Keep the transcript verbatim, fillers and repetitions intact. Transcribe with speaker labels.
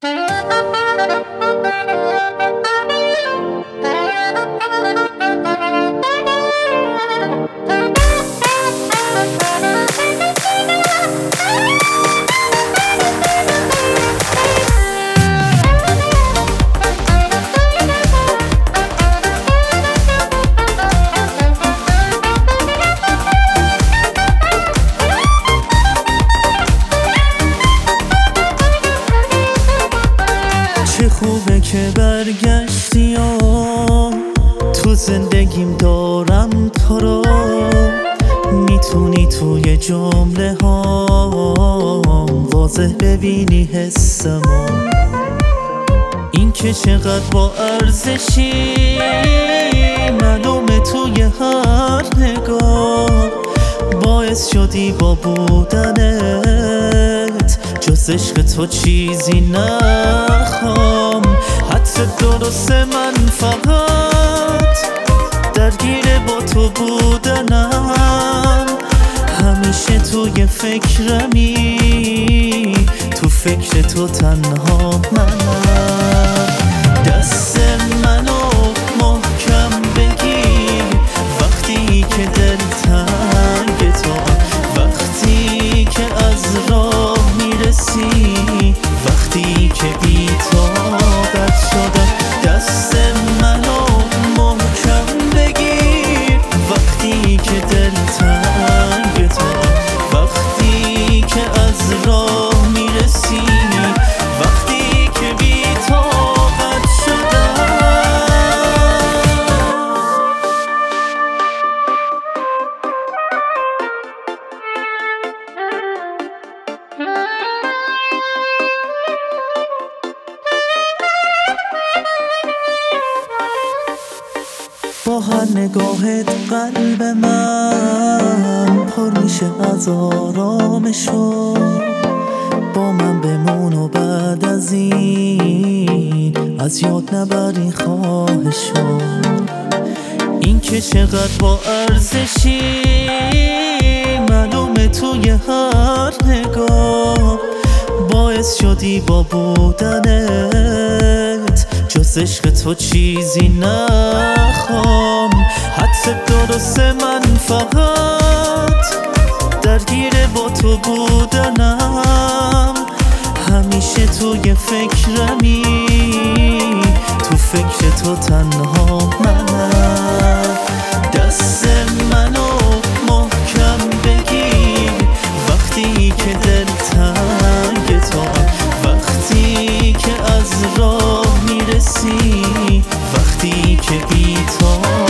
Speaker 1: چه خوبه که برگشتی و تو زندگیم دارم تو رو، میتونی توی جمله ها واضح ببینی حسمو، این که چقدر با ارزشی معلومه توی هر نگاه، باعث شدی با بودنت جز عشق تو چیزی نخوام. حتی درسته من فقط درگیر با تو بودنم، همیشه توی فکرمی، تو فکر تو تنها منم. دست منو محکم بگیر وقتی که دلتنگ تو، وقتی که از راه میرسی، وقتی که بی طاقت شدم. دست منو محکم بگیر وقتی که دلتنگ تو، وقتی که از راه میرسی، وقتی که بی طاقت شدم. با هر نگاهت قلب من پر میشه از آرامشو، با من بمون و بعد از این از یاد نبری خواهشو، این که چقدر با ارزشی معلومه توی هر نگاه، باعث شدی با بودنت جز عشق تو چیزی نخوام. حتی درسته من فقط درگیر با تو بودنم، همیشه توی فکرمی، تو فکر تو تنها منم. دست منو محکم بگیر وقتی که دلتنگ تو، وقتی که از راه میرسی، وقتی که بی تو